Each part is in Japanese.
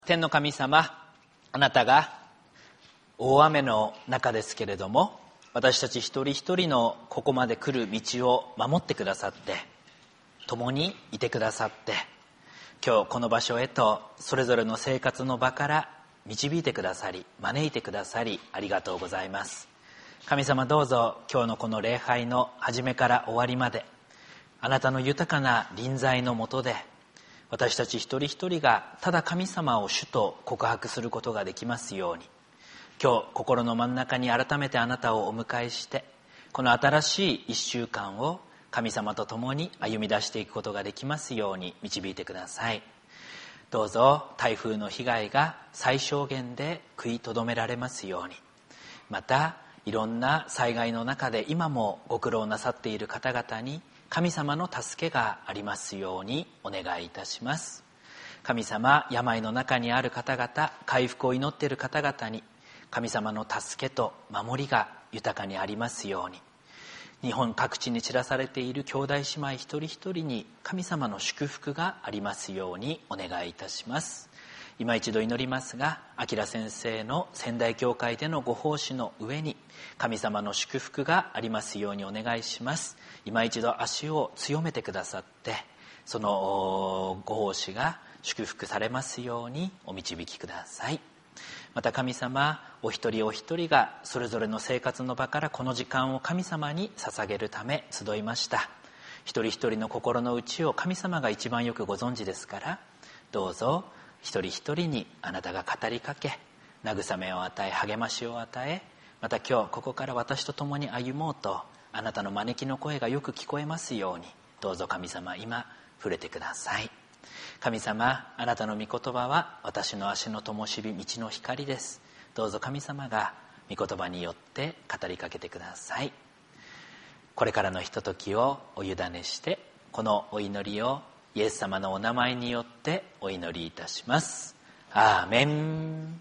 天の神様、あなたが大雨の中ですけれども、私たち一人一人のここまで来る道を守ってくださって、共にいてくださって、今日この場所へとそれぞれの生活の場から導いてくださり、招いてくださり、ありがとうございます。神様、どうぞ今日のこの礼拝の始めから終わりまで、あなたの豊かな臨在のもとで、私たち一人一人がただ神様を主と告白することができますように、今日心の真ん中に改めてあなたをお迎えして、この新しい一週間を神様と共に歩み出していくことができますように導いてください。どうぞ台風の被害が最小限で食いとどめられますように、またいろんな災害の中で今もご苦労なさっている方々に神様の助けがありますようにお願いいたします。神様、病の中にある方々、回復を祈っている方々に神様の助けと守りが豊かにありますように、日本各地に散らされている兄弟姉妹一人一人に神様の祝福がありますようにお願いいたします。今一度祈りますが、明先生の仙台教会でのご奉仕の上に神様の祝福がありますようにお願いします。今一度足を強めてくださって、そのご奉仕が祝福されますようにお導きください。また神様、お一人お一人がそれぞれの生活の場からこの時間を神様に捧げるため集いました。一人一人の心の内を神様が一番よくご存知ですから、どうぞ一人一人にあなたが語りかけ、慰めを与え、励ましを与え、また今日ここから私と共に歩もうとあなたの招きの声がよく聞こえますように、どうぞ神様、今触れてください。神様、あなたの御言葉は私の足の灯火、道の光です。どうぞ神様が御言葉によって語りかけてください。これからのひとときをお委ねして、このお祈りをイエス様のお名前によってお祈りいたします。アーメン。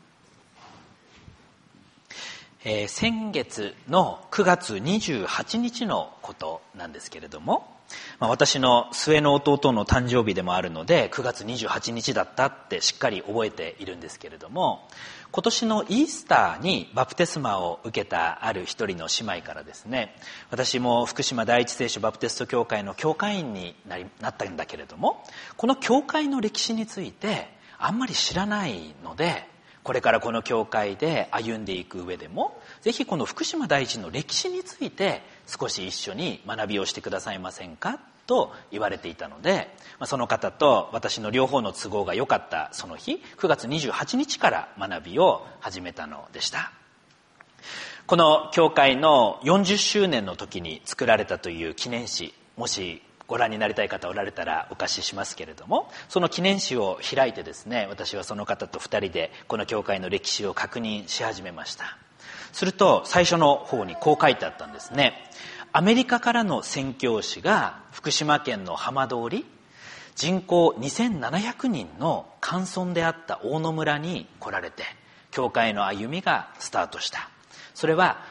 先月の9月28日のことなんですけれども、私の末の弟の誕生日でもあるので9月28日だったってしっかり覚えているんですけれども、今年のイースターにバプテスマを受けたある一人の姉妹からですね、私も福島第一聖書バプテスト教会の教会員になったんだけれども、この教会の歴史についてあんまり知らないので、これからこの教会で歩んでいく上でもぜひこの福島第一の歴史について少し一緒に学びをしてくださいませんかと言われていたので、その方と私の両方の都合が良かったその日、9月28日から学びを始めたのでした。この教会の40周年の時に作られたという記念誌、もしご覧になりたい方おられたらお貸ししますけれども、その記念誌を開いてですね、私はその方と2人でこの教会の歴史を確認し始めました。すると最初の方にこう書いてあったんですね。アメリカからの宣教師が福島県の浜通り、人口2700人の寒村であった大野村に来られて、教会の歩みがスタートした。それは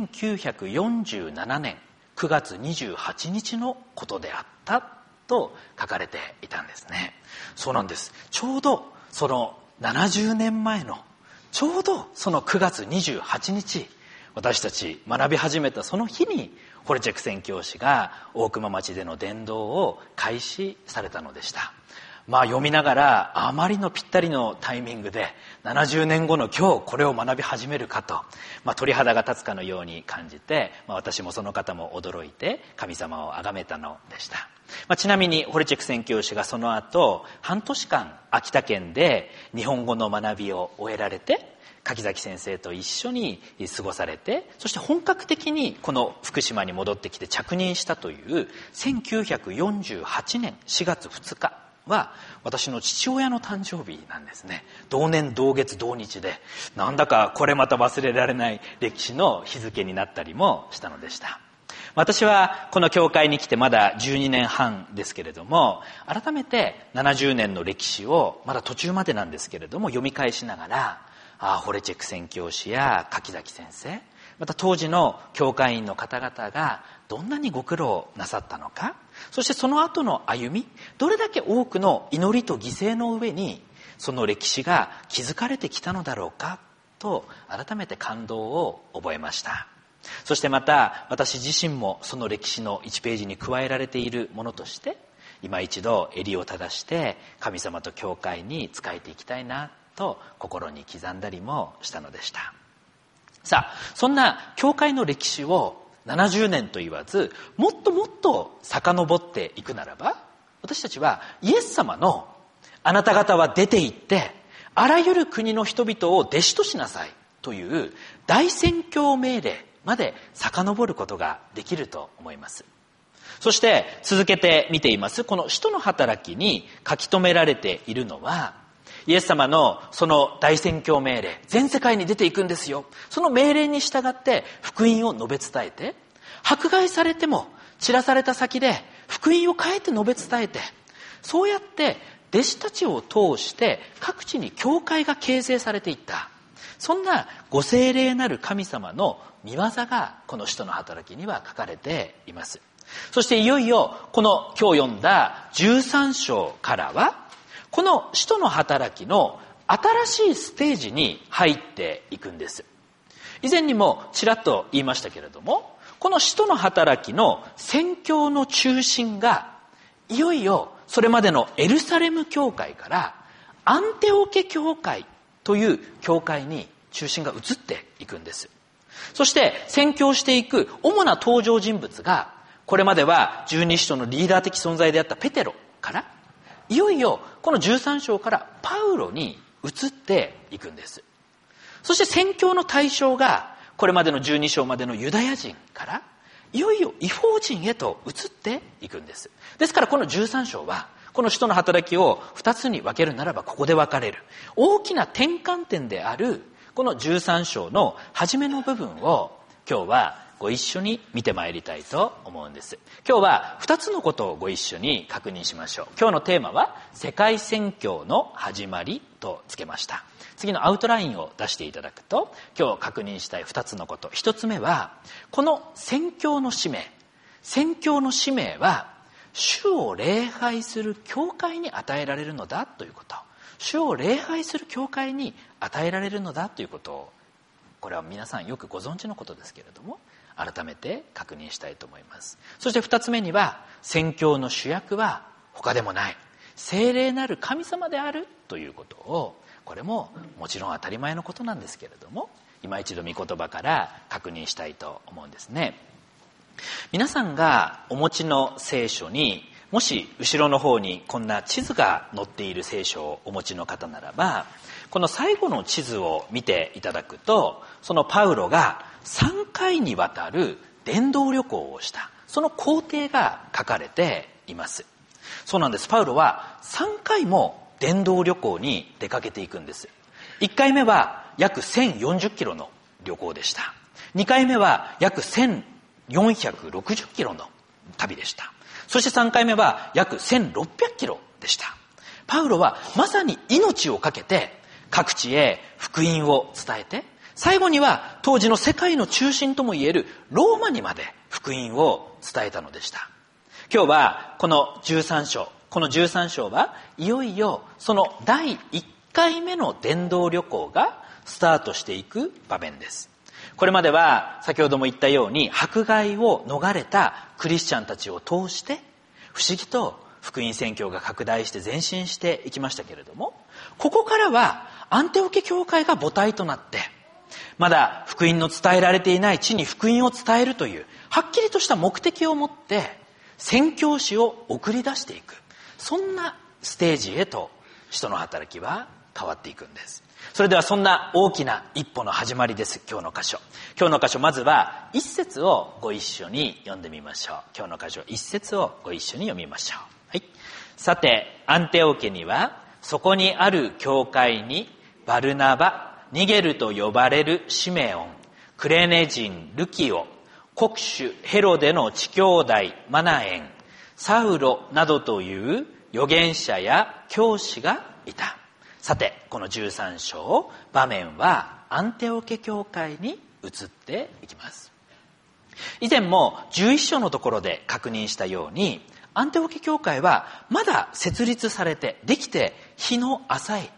1947年9月28日のことであったと書かれていたんですね。そうなんです。ちょうどその70年前のちょうどその9月28日、私たち学び始めたその日にホレチェク宣教師が大熊町での伝道を開始されたのでした。読みながらあまりのぴったりのタイミングで70年後の今日これを学び始めるかと、鳥肌が立つかのように感じて、私もその方も驚いて神様を崇めたのでした。ちなみにホレチェク宣教師がその後半年間秋田県で日本語の学びを終えられて、柿崎先生と一緒に過ごされて、そして本格的にこの福島に戻ってきて着任したという1948年4月2日は私の父親の誕生日なんですね。同年同月同日で、なんだかこれまた忘れられない歴史の日付になったりもしたのでした。私はこの教会に来てまだ12年半ですけれども、改めて70年の歴史をまだ途中までなんですけれども読み返しながら、ホレチェク宣教師や柿崎先生、また当時の教会員の方々がどんなにご苦労なさったのか、そしてその後の歩み、どれだけ多くの祈りと犠牲の上にその歴史が築かれてきたのだろうかと改めて感動を覚えました。そしてまた私自身もその歴史の1ページに加えられているものとして今一度襟を正して神様と教会に仕えていきたいなと心に刻んだりもしたのでした。さあ、そんな教会の歴史を70年と言わずもっともっと遡っていくならば、私たちはイエス様のあなた方は出て行ってあらゆる国の人々を弟子としなさいという大宣教命令まで遡ることができると思います。そして続けて見ていますこの使徒の働きに書き留められているのは、イエス様のその大宣教命令、全世界に出ていくんですよ、その命令に従って福音を述べ伝えて、迫害されても散らされた先で福音を変えて述べ伝えて、そうやって弟子たちを通して各地に教会が形成されていった、そんなご聖霊なる神様の御業がこの使徒の働きには書かれています。そしていよいよこの今日読んだ13章からはこの使徒の働きの新しいステージに入っていくんです。以前にもちらっと言いましたけれども、この使徒の働きの宣教の中心がいよいよそれまでのエルサレム教会からアンテオケ教会という教会に中心が移っていくんです。そして宣教していく主な登場人物が、これまでは十二使徒のリーダー的存在であったペテロから、いよいよこの13章からパウロに移っていくんです。そして宣教の対象がこれまでの12章までのユダヤ人からいよいよ異邦人へと移っていくんです。ですからこの13章はこの使徒の働きを2つに分けるならばここで分かれる大きな転換点であるこの13章の初めの部分を今日はご一緒に見てまいりたいと思うんです。今日は2つのことをご一緒に確認しましょう。今日のテーマは世界宣教の始まりとつけました。次のアウトラインを出していただくと、今日確認したい2つのこと。1つ目はこの宣教の使命。宣教の使命は主を礼拝する教会に与えられるのだということ。主を礼拝する教会に与えられるのだということを、これは皆さんよくご存知のことですけれども、改めて確認したいと思います。そして2つ目には宣教の主役は他でもない聖霊なる神様であるということを、これももちろん当たり前のことなんですけれども、今一度御言葉から確認したいと思うんですね。皆さんがお持ちの聖書にもし後ろの方にこんな地図が載っている聖書をお持ちの方ならば、この最後の地図を見ていただくと、そのパウロが3回にわたる伝道旅行をしたその工程が書かれています。そうなんです。パウロは3回も伝道旅行に出かけていくんです。1回目は約1040キロの旅行でした。2回目は約1460キロの旅でした。そして3回目は約1600キロでした。パウロはまさに命を懸けて各地へ福音を伝えて、最後には当時の世界の中心ともいえるローマにまで福音を伝えたのでした。今日はこの13章はいよいよその第1回目の伝道旅行がスタートしていく場面です。これまでは先ほども言ったように迫害を逃れたクリスチャンたちを通して不思議と福音宣教が拡大して前進していきましたけれども、ここからはアンテオケ教会が母体となって、まだ福音の伝えられていない地に福音を伝えるというはっきりとした目的を持って宣教師を送り出していく、そんなステージへと使徒の働きは変わっていくんです。それではそんな大きな一歩の始まりです。今日の箇所、まずは一節をご一緒に読んでみましょう。今日の箇所一節をご一緒に読みましょう。はい。さてアンテオケにはそこにある教会にバルナバ、ニゲルと呼ばれるシメオン、クレネ人ルキオ、国主ヘロデの地兄弟マナエン、サウロなどという預言者や教師がいた。さてこの13章、場面はアンテオケ教会に移っていきます。以前も11章のところで確認したように、アンテオケ教会はまだ設立されてできて日の浅い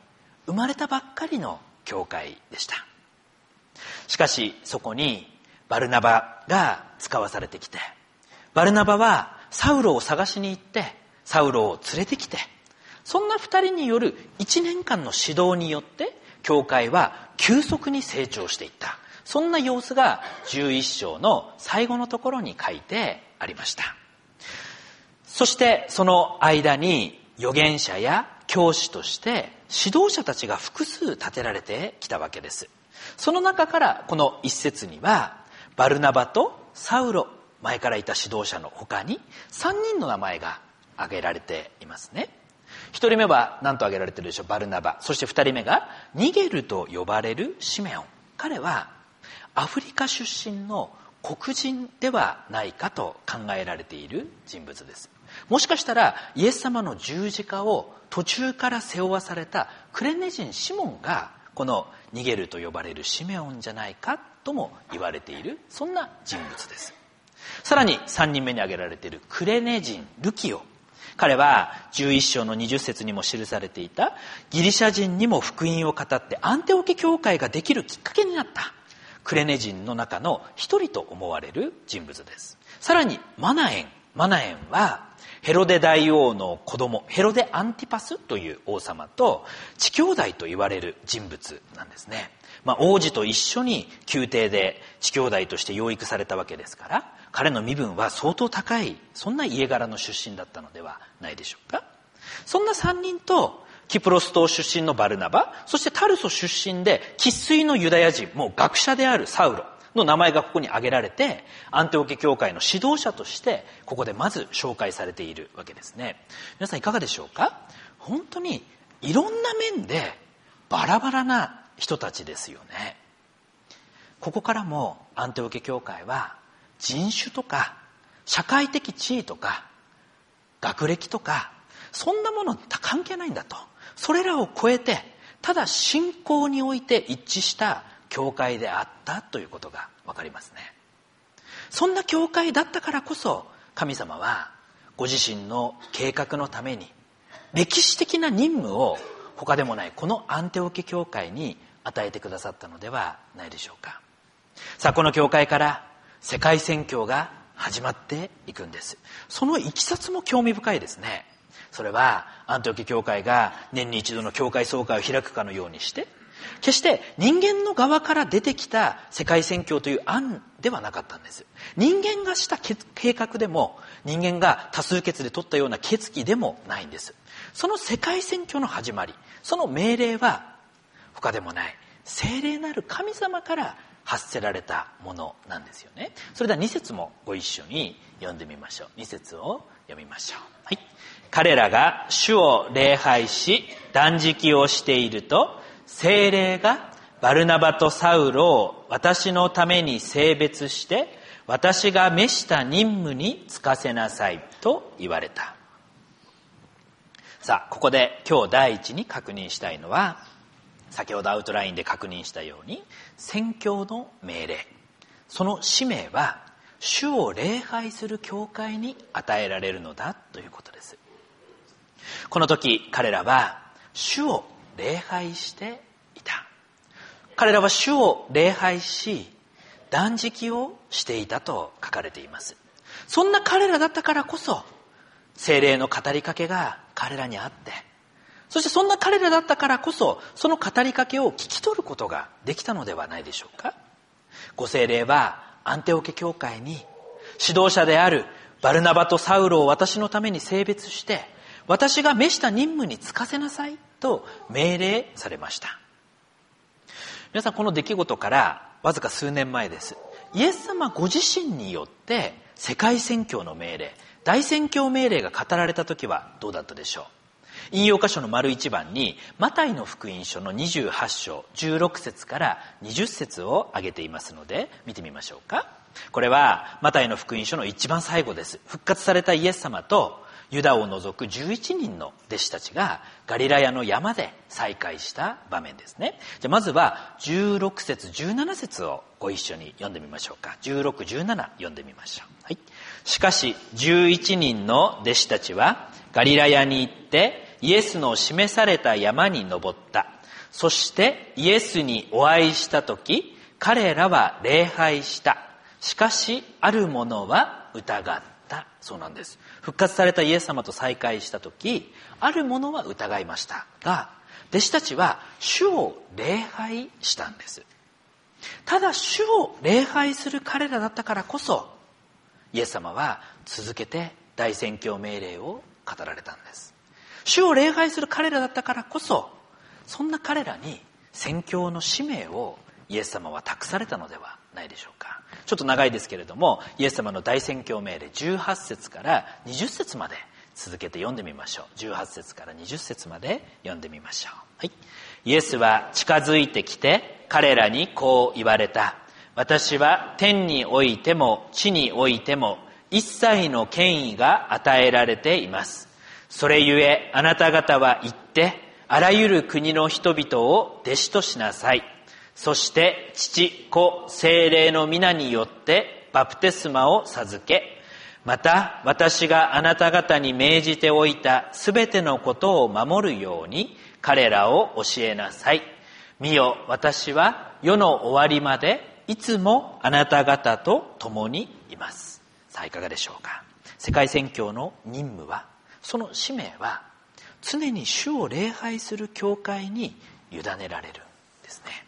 生まれたばっかりの教会でした。しかしそこにバルナバが使わされてきて、バルナバはサウロを探しに行ってサウロを連れてきて、そんな二人による1年間の指導によって教会は急速に成長していった。そんな様子が11章の最後のところに書いてありました。そしてその間に預言者や教師として指導者たちが複数立てられてきたわけです。その中からこの一節にはバルナバとサウロ、前からいた指導者の他に3人の名前が挙げられていますね。1人目は何と挙げられているでしょう。バルナバ。そして2人目がニゲルと呼ばれるシメオン。彼はアフリカ出身の黒人ではないかと考えられている人物です。もしかしたらイエス様の十字架を途中から背負わされたクレネ人シモンがこのニゲルと呼ばれるシメオンじゃないかとも言われている、そんな人物です。さらに3人目に挙げられているクレネ人ルキオ。彼は11章の20節にも記されていたギリシャ人にも福音を語ってアンテオケ教会ができるきっかけになったクレネ人の中の一人と思われる人物です。さらにマナエンはヘロデ大王の子供ヘロデアンティパスという王様と地兄弟と言われる人物なんですね。王子と一緒に宮廷で地兄弟として養育されたわけですから、彼の身分は相当高い、そんな家柄の出身だったのではないでしょうか。そんな3人とキプロス島出身のバルナバ、そしてタルソ出身で生粋のユダヤ人、もう学者であるサウロの名前がここに挙げられて、アンテオケ教会の指導者としてここでまず紹介されているわけですね。皆さんいかがでしょうか。本当にいろんな面でバラバラな人たちですよね。ここからもアンテオケ教会は人種とか社会的地位とか学歴とかそんなもの関係ないんだと、それらを超えてただ信仰において一致した教会であったということがわかりますね。そんな教会だったからこそ神様はご自身の計画のために歴史的な任務を他でもないこのアンテオケ教会に与えてくださったのではないでしょうか。さあ、この教会から世界宣教が始まっていくんです。そのいきさつも興味深いですね。それはアンテオケ教会が年に一度の教会総会を開くかのようにして、決して人間の側から出てきた世界宣教という案ではなかったんです。人間がした計画でも、人間が多数決で取ったような決議でもないんです。その世界宣教の始まり、その命令は他でもない聖霊なる神様から発せられたものなんですよね。それでは2節もご一緒に読んでみましょう。2節を読みましょう。はい。彼らが主を礼拝し断食をしていると、聖霊がバルナバとサウロを私のために聖別して、私が召した任務に就かせなさいと言われた。さあ、ここで今日第一に確認したいのは、先ほどアウトラインで確認したように、宣教の命令、その使命は主を礼拝する教会に与えられるのだということです。この時彼らは主を礼拝していた。彼らは主を礼拝し断食をしていたと書かれています。そんな彼らだったからこそ聖霊の語りかけが彼らにあって、そしてそんな彼らだったからこそその語りかけを聞き取ることができたのではないでしょうか。ご聖霊はアンテオケ教会に指導者であるバルナバとサウロを私のために聖別して、私が召した任務に就かせなさいと命令されました。皆さん、この出来事からわずか数年前です。イエス様ご自身によって世界宣教の命令、大宣教命令が語られた時はどうだったでしょう。引用箇所の丸一番にマタイの福音書の28章16節から20節を挙げていますので見てみましょうか。これはマタイの福音書の一番最後です。復活されたイエス様とユダを除く11人の弟子たちがガリラヤの山で再会した場面ですね。じゃあまずは16節17節をご一緒に読んでみましょうか。16、17読んでみましょう。はい。しかし11人の弟子たちはガリラヤに行ってイエスの示された山に登った。 そしてイエスにお会いしたとき、彼らは礼拝した。しかしある者は疑った。そうなんです。復活されたイエス様と再会したとき、ある者は疑いましたが、弟子たちは主を礼拝したんです。ただ主を礼拝する彼らだったからこそ、イエス様は続けて大宣教命令を語られたんです。主を礼拝する彼らだったからこそ、そんな彼らに宣教の使命をイエス様は託されたのではないでしょうか。ちょっと長いですけれども、イエス様の大宣教命令18節から20節まで続けて読んでみましょう。18節から20節まで読んでみましょう。はい。イエスは近づいてきて彼らにこう言われた。私は天においても地においても一切の権威が与えられています。それゆえあなた方は行ってあらゆる国の人々を弟子としなさい。そして父、子、聖霊の皆によってバプテスマを授け、また私があなた方に命じておいたすべてのことを守るように彼らを教えなさい。見よ、私は世の終わりまでいつもあなた方と共にいます。さあいかがでしょうか。世界宣教の任務は、その使命は常に主を礼拝する教会に委ねられるんですね。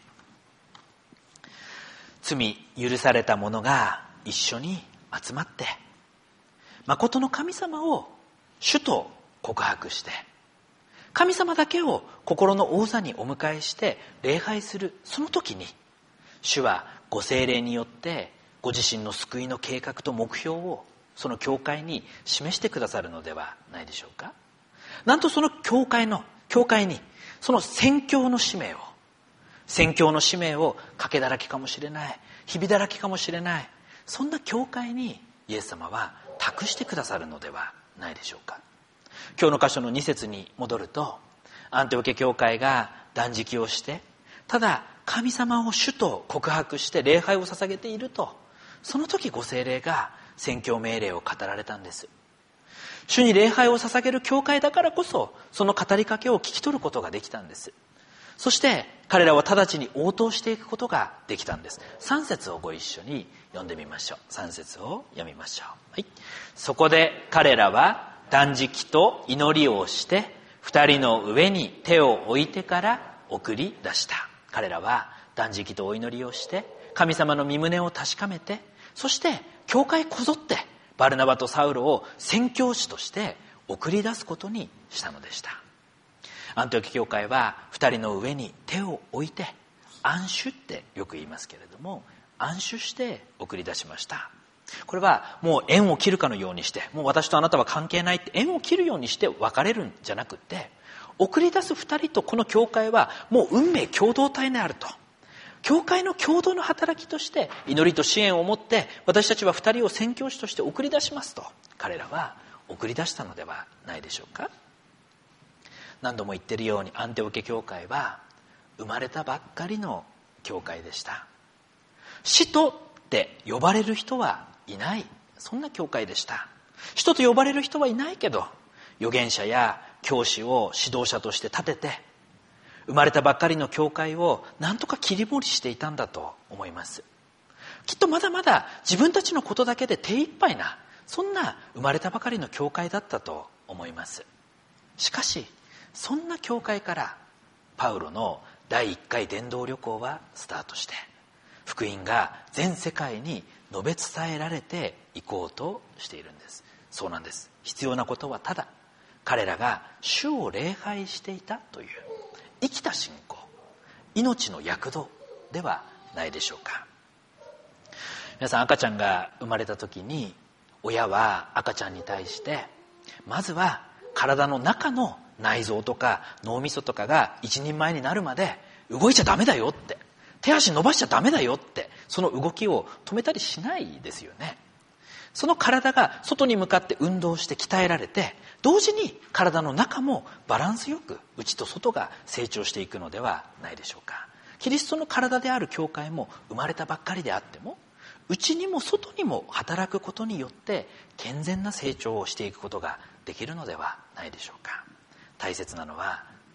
罪許された者が一緒に集まって、誠の神様を主と告白して、神様だけを心の王座にお迎えして礼拝するその時に、主はご聖霊によってご自身の救いの計画と目標をその教会に示してくださるのではないでしょうか。なんとその教会にその宣教の使命を賭けだらけかもしれない、日々だらけかもしれない、そんな教会にイエス様は託してくださるのではないでしょうか。今日の箇所の2節に戻ると、アンテオケ教会が断食をして、ただ神様を主と告白して礼拝を捧げていると、その時ご聖霊が宣教命令を語られたんです。主に礼拝を捧げる教会だからこそ、その語りかけを聞き取ることができたんです。そして彼らは直ちに応答していくことができたんです。3節をご一緒に読んでみましょう。3節を読みましょう。はい。そこで彼らは断食と祈りをして2人の上に手を置いてから送り出した。彼らは断食とお祈りをして神様の御胸を確かめて、そして教会こぞってバルナバとサウロを宣教師として送り出すことにしたのでした。アンテオキ教会は2人の上に手を置いて、安守ってよく言いますけれども、安守して送り出しました。これはもう縁を切るかのようにして、もう私とあなたは関係ないって縁を切るようにして別れるんじゃなくて、送り出す2人とこの教会はもう運命共同体であると。教会の共同の働きとして祈りと支援を持って私たちは2人を宣教師として送り出しますと、彼らは送り出したのではないでしょうか。何度も言ってるように、アンテオケ教会は生まれたばっかりの教会でした。使徒って呼ばれる人はいない、そんな教会でした。使徒と呼ばれる人はいないけど、預言者や教師を指導者として立てて、生まれたばっかりの教会を何とか切り盛りしていたんだと思います。きっとまだまだ自分たちのことだけで手一杯な、そんな生まれたばかりの教会だったと思います。しかしそんな教会からパウロの第1回伝道旅行はスタートして、福音が全世界に述べ伝えられていこうとしているんです。そうなんです。必要なことはただ彼らが主を礼拝していたという生きた信仰、命の躍動ではないでしょうか。皆さん、赤ちゃんが生まれた時に親は赤ちゃんに対してまずは体の中の内臓とか脳みそとかが一人前になるまで動いちゃダメだよって、手足伸ばしちゃダメだよって、その動きを止めたりしないですよね。その体が外に向かって運動して鍛えられて、同時に体の中もバランスよく内と外が成長していくのではないでしょうか。キリストの体である教会も生まれたばっかりであっても、内にも外にも働くことによって健全な成長をしていくことができるのではないでしょうか。大切なのは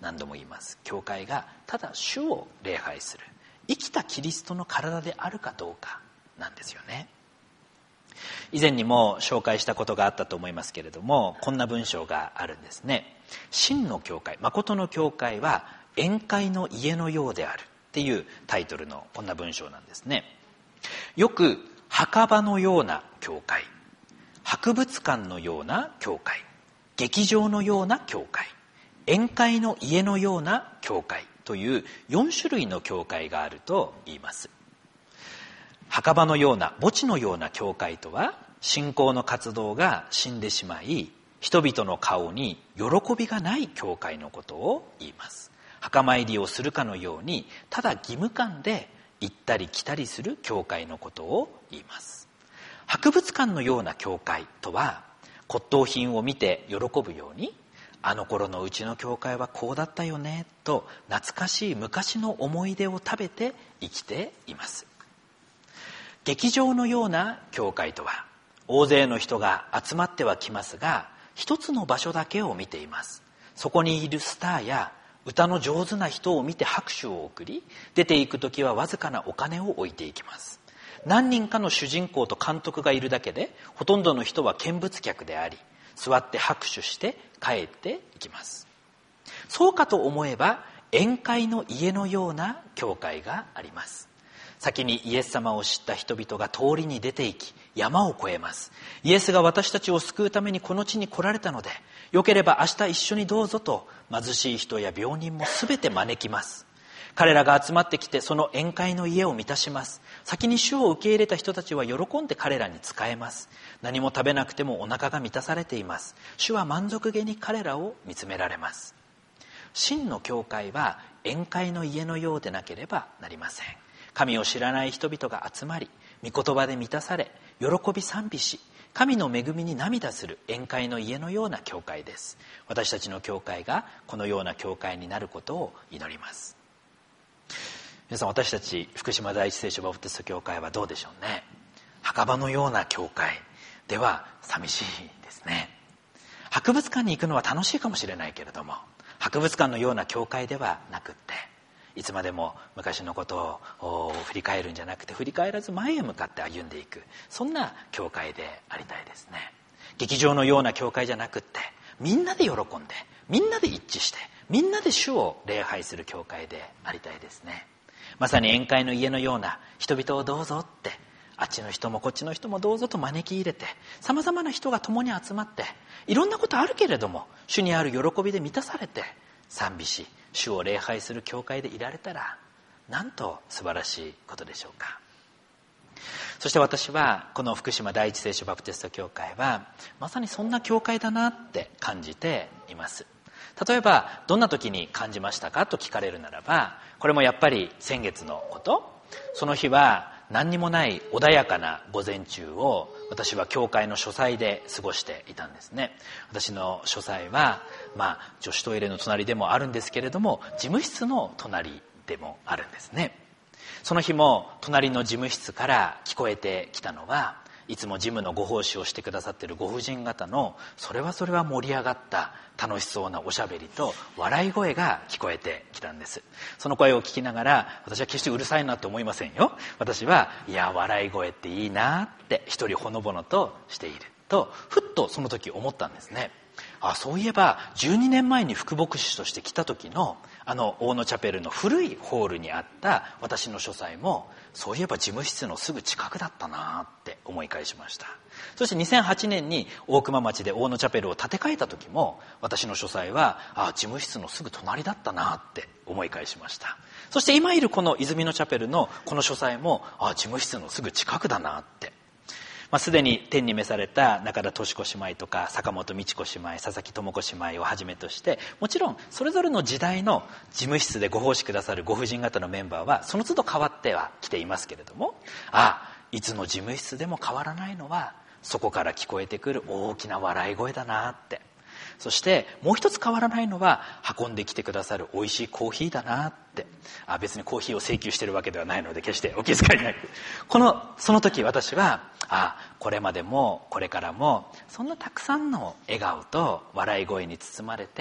何度も言います。教会がただ主を礼拝する生きたキリストの体であるかどうかなんですよね。以前にも紹介したことがあったと思いますけれども、こんな文章があるんですね。真の教会、誠の教会は宴会の家のようであるっていうタイトルのこんな文章なんですね。よく墓場のような教会、博物館のような教会、劇場のような教会、宴会の家のような教会という4種類の教会があると言います。墓場のような、墓地のような教会とは、信仰の活動が死んでしまい、人々の顔に喜びがない教会のことを言います。墓参りをするかのように、ただ義務感で行ったり来たりする教会のことを言います。博物館のような教会とは、骨董品を見て喜ぶように、あの頃のうちの教会はこうだったよねと懐かしい昔の思い出を食べて生きています。劇場のような教会とは、大勢の人が集まってはきますが、一つの場所だけを見ています。そこにいるスターや歌の上手な人を見て拍手を送り、出ていくときはわずかなお金を置いていきます。何人かの主人公と監督がいるだけで、ほとんどの人は見物客であり、座って拍手して帰っていきます。そうかと思えば、宴会の家のような教会があります。先にイエス様を知った人々が通りに出て行き、山を越えます。イエスが私たちを救うためにこの地に来られたので、よければ明日一緒にどうぞと、貧しい人や病人もすべて招きます。彼らが集まってきて、その宴会の家を満たします。先に主を受け入れた人たちは喜んで彼らに仕えます。何も食べなくてもお腹が満たされています。主は満足げに彼らを見つめられます。真の教会は宴会の家のようでなければなりません。神を知らない人々が集まり、御言葉で満たされ、喜び賛美し、神の恵みに涙する宴会の家のような教会です。私たちの教会がこのような教会になることを祈ります。皆さん、私たち福島第一聖書バプテスト教会はどうでしょうね。墓場のような教会では寂しいですね。博物館に行くのは楽しいかもしれないけれども、博物館のような教会ではなくって、いつまでも昔のことを振り返るんじゃなくて、振り返らず前へ向かって歩んでいく、そんな教会でありたいですね。劇場のような教会じゃなくって、みんなで喜んで、みんなで一致して、みんなで主を礼拝する教会でありたいですね。まさに宴会の家のような、人々をどうぞって、あっちの人もこっちの人もどうぞと招き入れて、様々な人が共に集まって、いろんなことあるけれども、主にある喜びで満たされて、賛美し、主を礼拝する教会でいられたら、なんと素晴らしいことでしょうか。そして私はこの福島第一聖書バプテスト教会はまさにそんな教会だなって感じています。例えばどんな時に感じましたかと聞かれるならば、これもやっぱり先月のこと。その日は何にもない穏やかな午前中を私は教会の書斎で過ごしていたんですね。私の書斎は女子トイレの隣でもあるんですけれども、事務室の隣でもあるんですね。その日も隣の事務室から聞こえてきたのは、いつも事務のご奉仕をしてくださっているご婦人方のそれは盛り上がった楽しそうなおしゃべりと笑い声が聞こえてきたんです。その声を聞きながら、私は決してうるさいなと思いませんよ。私は、いや笑い声っていいなって一人ほのぼのとしていると、ふっとその時思ったんですね。そういえば12年前に副牧師として来た時の大野チャペルの古いホールにあった私の書斎も、そういえば事務室のすぐ近くだったなって思い返しました。そして2008年に大熊町で大野チャペルを建て替えた時も、私の書斎は事務室のすぐ隣だったなって思い返しました。そして今いるこの泉のチャペルのこの書斎も事務室のすぐ近くだなって、すでに天に召された中田敏子姉妹とか坂本美智子姉妹、佐々木智子姉妹をはじめとして、もちろんそれぞれの時代の事務室でご奉仕くださるご婦人方のメンバーはその都度変わってはきていますけれども、いつの事務室でも変わらないのはそこから聞こえてくる大きな笑い声だなって、そしてもう一つ変わらないのは運んできてくださる美味しいコーヒーだなって。別にコーヒーを請求しているわけではないので決してお気遣いなく、その時私はこれまでもこれからもそんなたくさんの笑顔と笑い声に包まれて、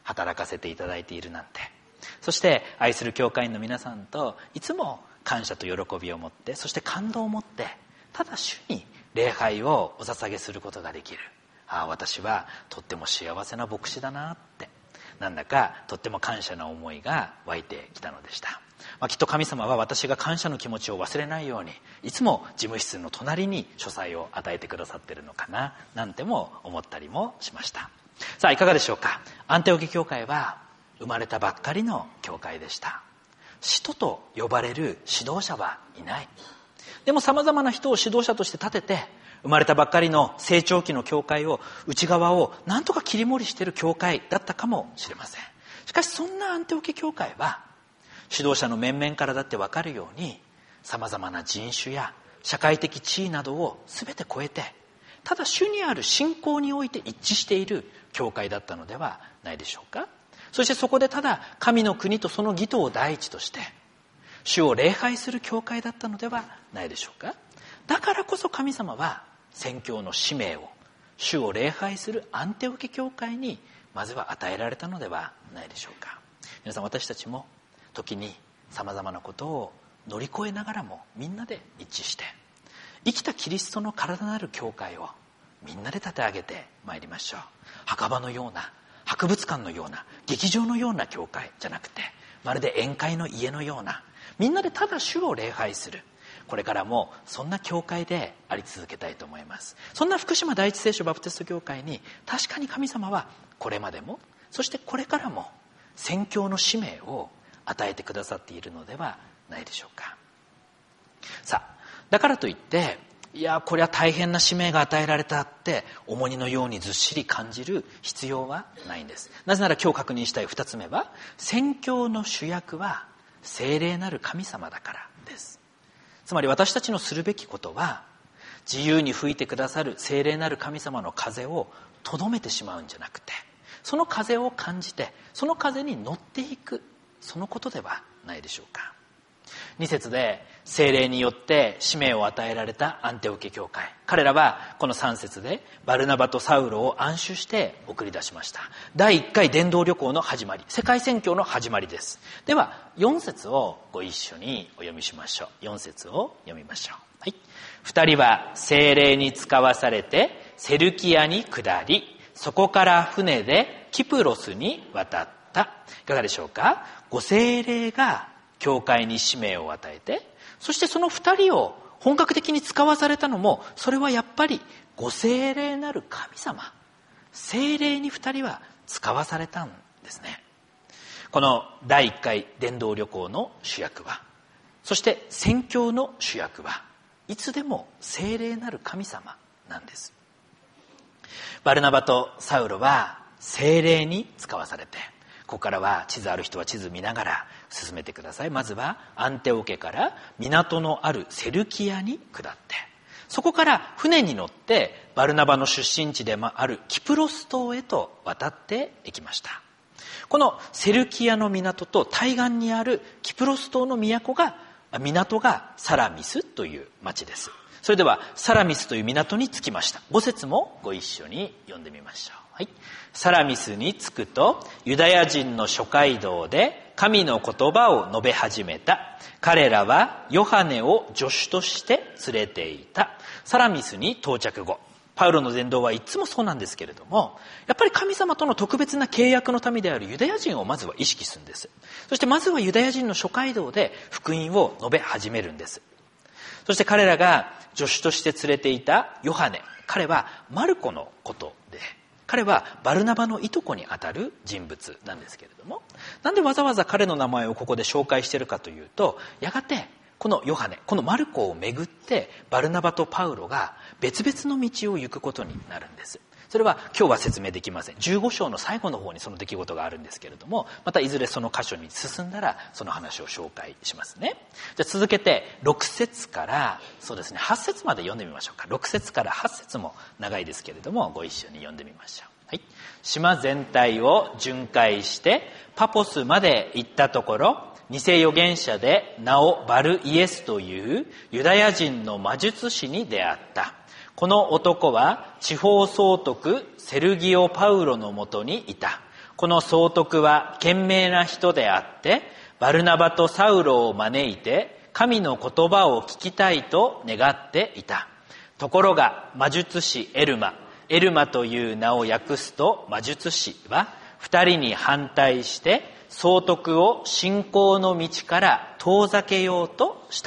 働かせていただいているなんて、そして愛する教会員の皆さんといつも感謝と喜びを持って、そして感動を持ってただ主に礼拝をお捧げすることができる。私はとっても幸せな牧師だなって、なんだかとっても感謝な思いが湧いてきたのでした。きっと神様は私が感謝の気持ちを忘れないように、いつも事務室の隣に書斎を与えてくださっているのかななんても思ったりもしました。さあいかがでしょうか。アンテオキ教会は生まれたばっかりの教会でした。使徒と呼ばれる指導者はいない。でも様々な人を指導者として立てて、生まれたばっかりの成長期の教会を、内側をなんとか切り盛りしている教会だったかもしれません。しかしそんなアンテオキ教会は、指導者の面々からだって分かるように、様々な人種や社会的地位などを全て超えて、ただ主にある信仰において一致している教会だったのではないでしょうか。そしてそこでただ神の国とその義とを第一として主を礼拝する教会だったのではないでしょうか。だからこそ神様は宣教の使命を主を礼拝するアンテオキ教会にまずは与えられたのではないでしょうか。皆さん、私たちも時に様々なことを乗り越えながらもみんなで一致して生きたキリストの体なる教会をみんなで立て上げてまいりましょう。墓場のような、博物館のような、劇場のような教会じゃなくて、まるで宴会の家のような、みんなでただ主を礼拝する、これからもそんな教会であり続けたいと思います。そんな福島第一聖書バプテスト教会に確かに神様はこれまでも、そしてこれからも宣教の使命を与えてくださっているのではないでしょうか。さあ、だからといっていやこれは大変な使命が与えられたって重荷のようにずっしり感じる必要はないんです。なぜなら今日確認したい2つ目は、宣教の主役は聖霊なる神様だからです。つまり私たちのするべきことは、自由に吹いてくださる聖霊なる神様の風をとどめてしまうんじゃなくて、その風を感じてその風に乗っていく、そのことではないでしょうか。2節で聖霊によって使命を与えられたアンテオキ教会、彼らはこの3節でバルナバとサウロを安守して送り出しました。第1回伝道旅行の始まり、世界宣教の始まりです。では4節をご一緒にお読みしましょう。4節を読みましょう。はい。2人は聖霊に使わされてセルキアに下り、そこから船でキプロスに渡った。いかがでしょうか。ご聖霊が教会に使命を与えて、そしてその2人を本格的に使わされたのも、それはやっぱりご聖霊なる神様、聖霊に2人は使わされたんですね。この第1回伝道旅行の主役は、そして宣教の主役はいつでも聖霊なる神様なんです。バルナバとサウロは聖霊に使わされて、ここからは地図ある人は地図見ながら進めてください。まずはアンテオケから港のあるセルキアに下って、そこから船に乗ってバルナバの出身地でもあるキプロス島へと渡っていきました。このセルキアの港と対岸にあるキプロス島の港がサラミスという町です。それではサラミスという港に着きました。5節もご一緒に読んでみましょう。はい。サラミスに着くと、ユダヤ人の諸街道で神の言葉を述べ始めた。彼らはヨハネを助手として連れていた。サラミスに到着後、パウロの伝道はいつもそうなんですけれども、やっぱり神様との特別な契約の民であるユダヤ人をまずは意識するんです。そしてまずはユダヤ人の諸街道で福音を述べ始めるんです。そして彼らが助手として連れていたヨハネ、彼はマルコのことで、彼はバルナバのいとこにあたる人物なんですけれども、なんでわざわざ彼の名前をここで紹介しているかというと、やがてこのヨハネ、このマルコをめぐってバルナバとパウロが別々の道を行くことになるんです。それは今日は説明できません。15章の最後の方にその出来事があるんですけれども、またいずれその箇所に進んだらその話を紹介しますね。じゃあ続けて6節からそうですね8節まで読んでみましょうか。6節から8節も長いですけれども、ご一緒に読んでみましょう。はい。島全体を巡回してパポスまで行ったところ、偽預言者で名をバルイエスというユダヤ人の魔術師に出会った。この男は地方総督セルギオ・パウロのもとにいた。 この総督は賢明な人であって、バルナバとサウロを招いて神の言葉を聞きたいと願っていた。ところが魔術師エルマという名を訳すと魔術師は二人に反対して総督を信仰の道から遠ざけようとした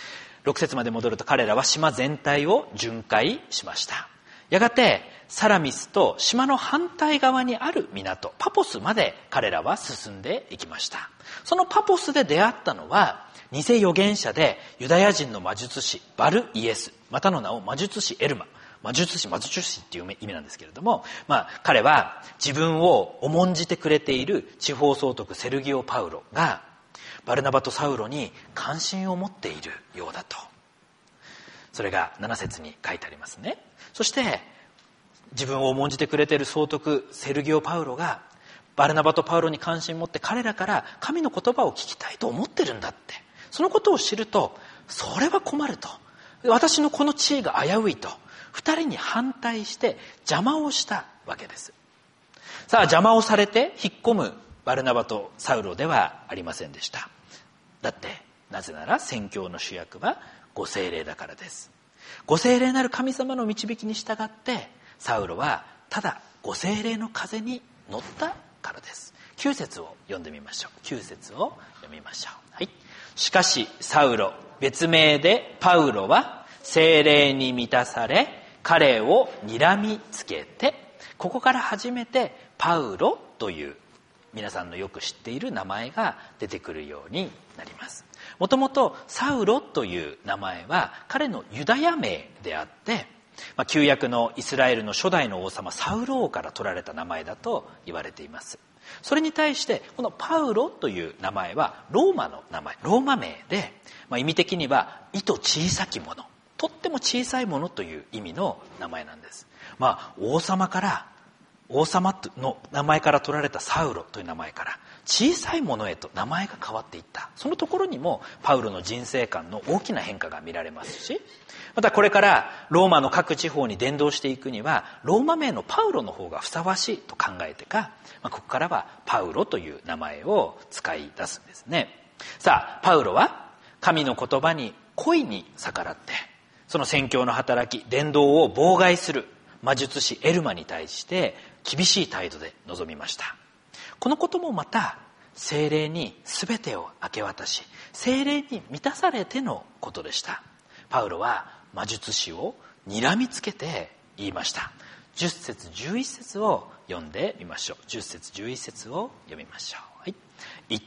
。6節まで戻ると、彼らは島全体を巡回しました。やがてサラミスと島の反対側にある港パポスまで彼らは進んでいきました。そのパポスで出会ったのは偽預言者でユダヤ人の魔術師バルイエス、またの名を魔術師エルマ、魔術師っていう意味なんですけれども、彼は自分を重んじてくれている地方総督セルギオ・パウロがバルナバとサウロに関心を持っているようだと、それが7節に書いてありますね。そして自分を重んじてくれている総督セルギオ・パウロがバルナバとパウロに関心を持って彼らから神の言葉を聞きたいと思ってるんだって、そのことを知ると、それは困ると、私のこの地位が危ういと二人に反対して邪魔をしたわけです。さあ、邪魔をされて引っ込むバルナバとサウロではありませんでした。だってなぜなら宣教の主役はご聖霊だからです。ご聖霊なる神様の導きに従ってサウロはただご聖霊の風に乗ったからです。9節を読んでみましょう。9節を読みましょう。はい。しかしサウロ、別名でパウロは聖霊に満たされ彼を睨みつけて、ここから初めてパウロという皆さんのよく知っている名前が出てくるようになります。もともとサウロという名前は彼のユダヤ名であって、旧約のイスラエルの初代の王様サウロ王から取られた名前だと言われています。それに対してこのパウロという名前はローマの名前、ローマ名で、意味的にはいと小さきもの、とっても小さいものという意味の名前なんです。王様の名前から取られたサウロという名前から小さいものへと名前が変わっていった。そのところにもパウロの人生観の大きな変化が見られますし、またこれからローマの各地方に伝道していくにはローマ名のパウロの方がふさわしいと考えてか、ここからはパウロという名前を使い出すんですね。さあ、パウロは神の言葉に恋に逆らって、その宣教の働き、伝道を妨害する魔術師エルマに対して厳しい態度で臨みました。このこともまた聖霊に全てを明け渡し、聖霊に満たされてのことでした。パウロは魔術師を睨みつけて言いました。10節11節を読んでみましょう。10節11節を読みましょう。はい。言った。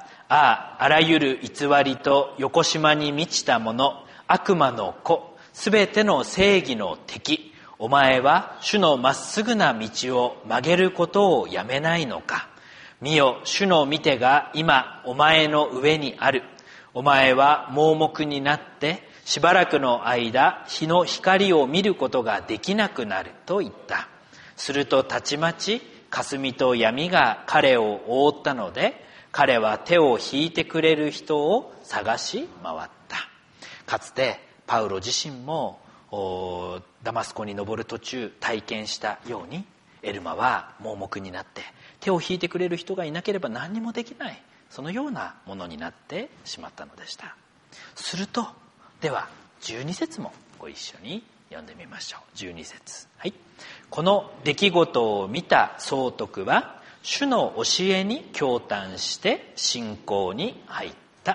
あらゆる偽りと横島に満ちたもの、悪魔の子、すべての正義の敵、お前は主のまっすぐな道を曲げることをやめないのか。見よ、主の御手が今お前の上にある。お前は盲目になってしばらくの間日の光を見ることができなくなると言った。するとたちまち霞と闇が彼を覆ったので、彼は手を引いてくれる人を探し回った。かつてパウロ自身もダマスコに登る途中体験したように、エルマは盲目になって手を引いてくれる人がいなければ何にもできない、そのようなものになってしまったのでした。すると、では12節もご一緒に読んでみましょう。12節、はい。この出来事を見た総督は主の教えに驚嘆して信仰に入った。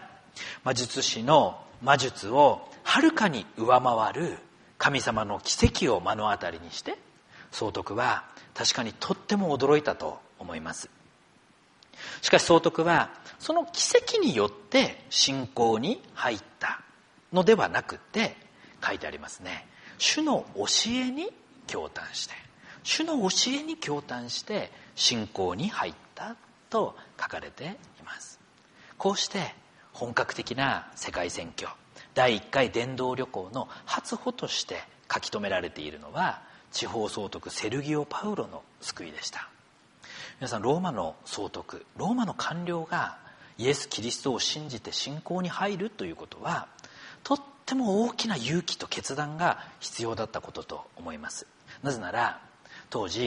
魔術師の魔術をはるかに上回る神様の奇跡を目の当たりにして、総督は確かにとっても驚いたと思います。しかし総督はその奇跡によって信仰に入ったのではなくて、書いてありますね。主の教えに驚嘆して、主の教えに驚嘆して信仰に入ったと書かれています。こうして本格的な世界宣教、第1回伝道旅行の初歩として書き留められているのは、地方総督セルギオ・パウロの救いでした。皆さん、ローマの総督、ローマの官僚がイエス・キリストを信じて信仰に入るということは、とっても大きな勇気と決断が必要だったことと思います。なぜなら当時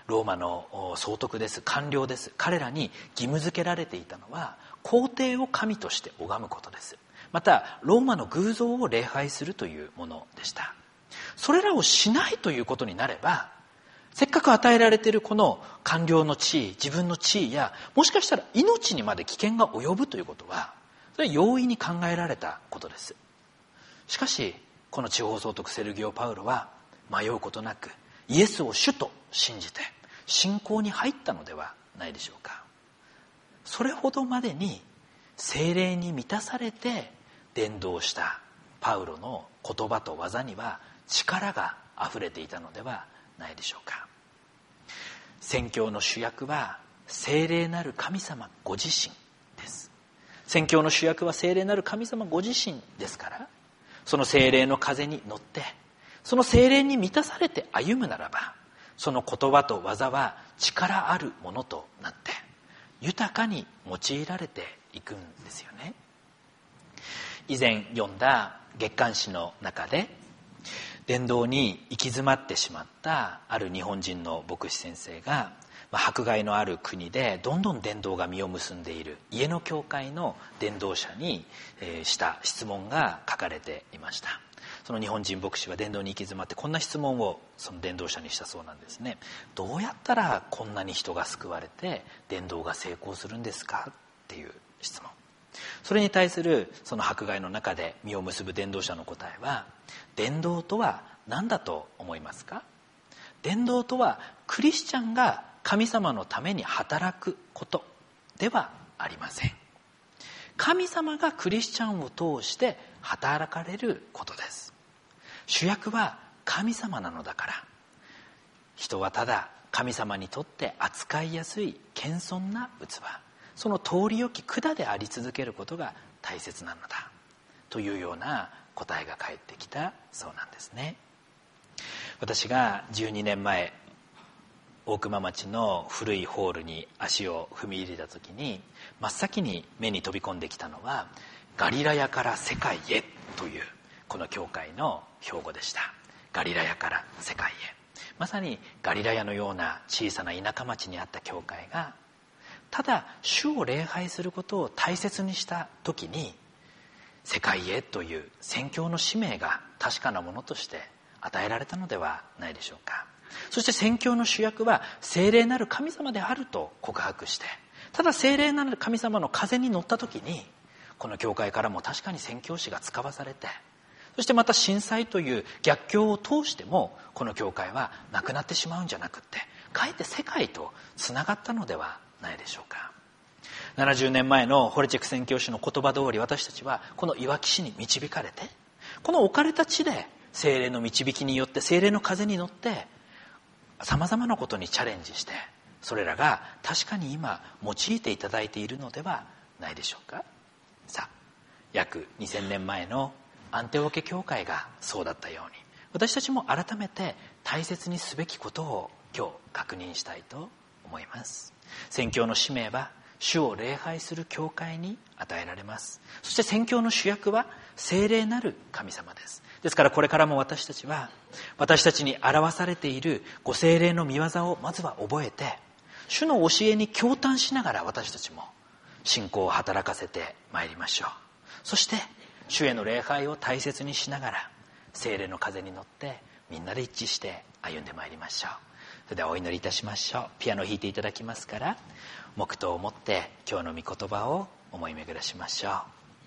ローマの総督です、官僚です。彼らに義務付けられていたのは皇帝を神として拝むことです。またローマの偶像を礼拝するというものでした。それらをしないということになれば、せっかく与えられているこの官僚の地位、自分の地位や、もしかしたら命にまで危険が及ぶということは、それは容易に考えられたことです。しかしこの地方総督セルギオ・パウロは迷うことなくイエスを主と信じて信仰に入ったのではないでしょうか。それほどまでに聖霊に満たされて伝道したパウロの言葉と技には力があふれていたのではないでしょうか。宣教の主役は聖霊なる神様ご自身です。宣教の主役は聖霊なる神様ご自身ですから、その聖霊の風に乗ってその聖霊に満たされて歩むならば、その言葉と技は力あるものとなって豊かに用いられていくんですよね。以前読んだ月刊誌の中で、伝道に行き詰まってしまったある日本人の牧師先生が、迫害のある国でどんどん伝道が実を結んでいる家の教会の伝道者にした質問が書かれていました。その日本人牧師は伝道に行き詰まってこんな質問をその伝道者にしたそうなんですね。どうやったらこんなに人が救われて伝道が成功するんですかっていう質問。それに対するその迫害の中で実を結ぶ伝道者の答えは、伝道とは何だと思いますか？伝道とはクリスチャンが神様のために働くことではありません。神様がクリスチャンを通して働かれることです。主役は神様なのだから、人はただ神様にとって扱いやすい謙遜な器、その通りよき管であり続けることが大切なのだというような答えが返ってきたそうなんですね。私が12年前大熊町の古いホールに足を踏み入れた時に、真っ先に目に飛び込んできたのはガリラヤから世界へというこの教会の標語でした。ガリラヤから世界へ、まさにガリラヤのような小さな田舎町にあった教会が、ただ主を礼拝することを大切にした時に、世界へという宣教の使命が確かなものとして与えられたのではないでしょうか。そして宣教の主役は聖霊なる神様であると告白して、ただ聖霊なる神様の風に乗った時に、この教会からも確かに宣教師が使わされて、そしてまた震災という逆境を通してもこの教会はなくなってしまうんじゃなくって、かえって世界とつながったのではないでしょうか。70年前のホレチェク宣教師の言葉通り、私たちはこのいわき市に導かれて、この置かれた地で聖霊の導きによって、聖霊の風に乗ってさまざまなことにチャレンジして、それらが確かに今用いていただいているのではないでしょうか。さあ、約2000年前のアンテオケ教会がそうだったように、私たちも改めて大切にすべきことを今日確認したいと思います。宣教の使命は主を礼拝する教会に与えられます。そして宣教の主役は聖霊なる神様です。ですからこれからも私たちは、私たちに表されているご聖霊の御業をまずは覚えて、主の教えに共嘆しながら私たちも信仰を働かせてまいりましょう。そして主への礼拝を大切にしながら、聖霊の風に乗ってみんなで一致して歩んでまいりましょう。それではお祈りいたしましょう。ピアノを弾いていただきますから、黙祷を持って今日の御言葉を思い巡らしましょう。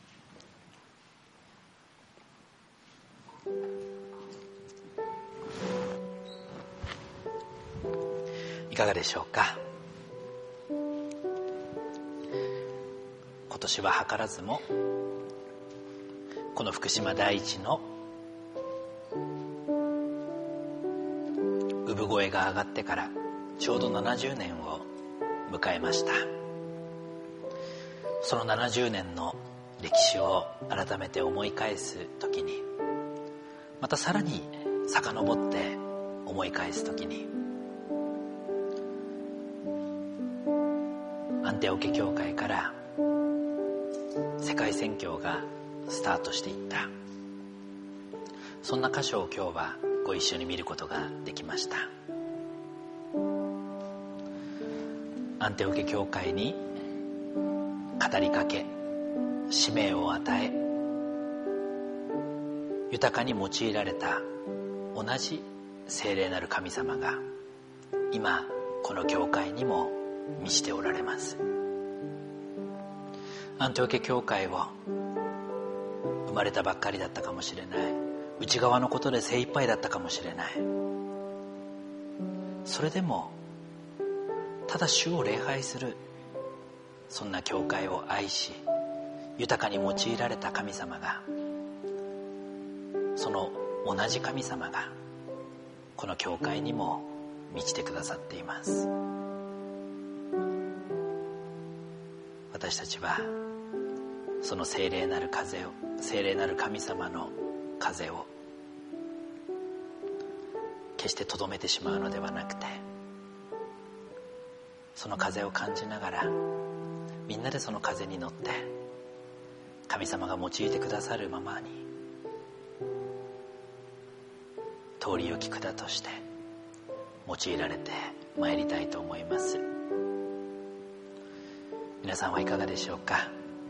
いかがでしょうか。今年は図らずもこの福島第一の産声が上がってからちょうど70年を迎えました。その70年の歴史を改めて思い返すときに、またさらに遡って思い返すときに、アンテオケ教会から世界宣教がスタートしていった、そんな箇所を今日はご一緒に見ることができました。 アンテオケ教会に語りかけ、使命を与え、豊かに用いられた同じ聖霊なる神様が今この教会にも満ちておられます。アンテオケ教会を生まれたばっかりだったかもしれない、内側のことで精一杯だったかもしれない。それでもただ主を礼拝する、そんな教会を愛し豊かに用いられた神様が、その同じ神様がこの教会にも満ちてくださっています。私たちはその聖霊なる風を、聖霊なる神様の風を決してとどめてしまうのではなくて、その風を感じながらみんなでその風に乗って神様が用いてくださるままに通り行き管として用いられてまいりたいと思います。皆さんはいかがでしょうか。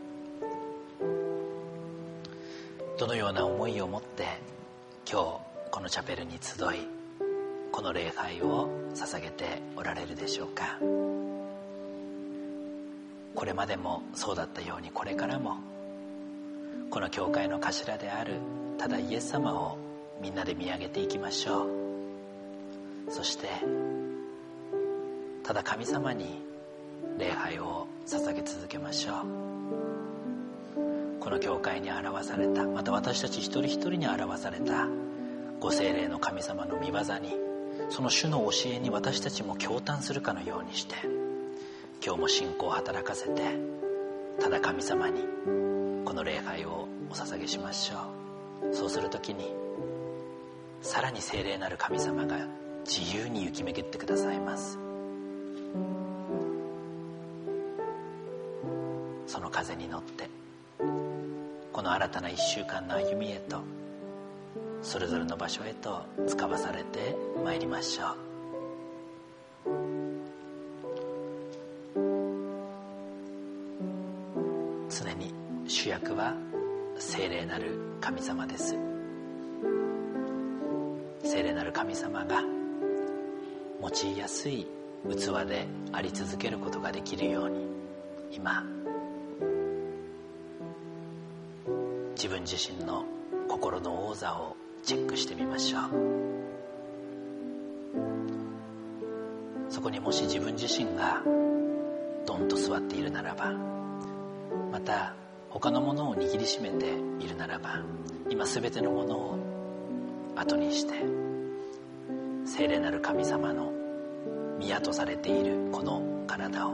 どのような思いを持って今日このチャペルに集い、この礼拝を捧げておられるでしょうか。これまでもそうだったように、これからもこの教会の頭であるただイエス様をみんなで見上げていきましょう。そしてただ神様に礼拝を捧げ続けましょう。この教会に表された、また私たち一人一人に表されたご聖霊の神様の御業に、その主の教えに私たちも共嘆するかのようにして、今日も信仰を働かせてただ神様にこの礼拝をお捧げしましょう。そうするときにさらに聖霊なる神様が自由に行き巡ってくださいます。その風に乗ってこの新たな1週間の歩みへと、それぞれの場所へと使わされてまいりましょう。常に主役は聖霊なる神様です。聖霊なる神様が用いやすい器であり続けることができるように、今自分自身の心の王座をチェックしてみましょう。そこにもし自分自身がドンと座っているならば、また他のものを握りしめているならば、今すべてのものを後にして聖霊なる神様の宮とされているこの体を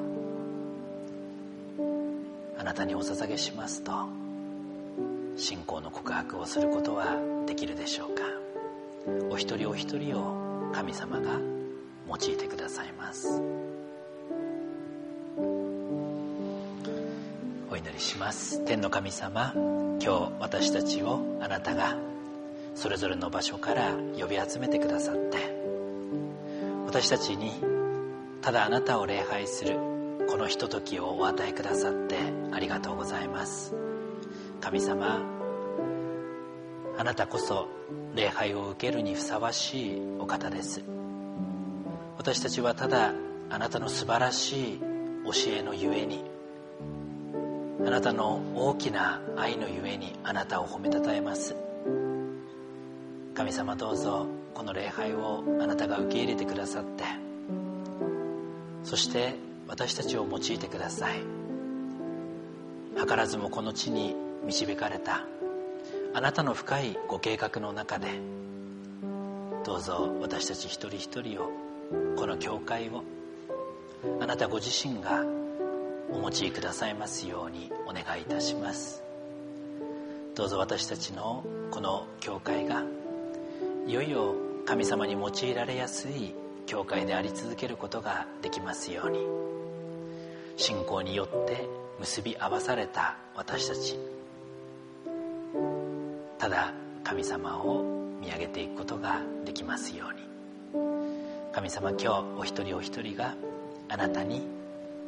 あなたにお捧げしますと、信仰の告白をすることはできるでしょうか。お一人お一人を神様が用いてくださいます。お祈りします。天の神様、今日私たちをあなたがそれぞれの場所から呼び集めてくださって、私たちにただあなたを礼拝するこのひとときをお与えくださってありがとうございます。神様、あなたこそ礼拝を受けるにふさわしいお方です。私たちはただあなたの素晴らしい教えのゆえに、あなたの大きな愛のゆえにあなたを褒めたたえます。神様、どうぞこの礼拝をあなたが受け入れてくださって、そして私たちを用いてください。図らずもこの地に導かれたあなたの深いご計画の中で、どうぞ私たち一人一人を、この教会をあなたご自身がお持ちくださいますようにお願いいたします。どうぞ私たちのこの教会がいよいよ神様に用いられやすい教会であり続けることができますように、信仰によって結び合わされた私たち、ただ神様を見上げていくことができますように。神様、今日お一人お一人があなたに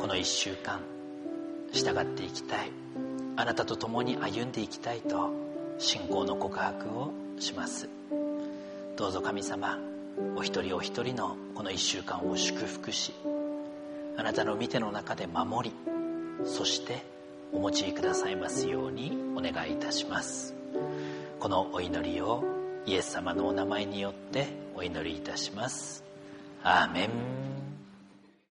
この1週間従っていきたい、あなたと共に歩んでいきたいと信仰の告白をします。どうぞ神様、お一人お一人のこの1週間を祝福し、あなたの御手の中で守り、そしてお持ちくださいますようにお願いいたします。このお祈りをイエス様のお名前によってお祈りいたします。アーメン。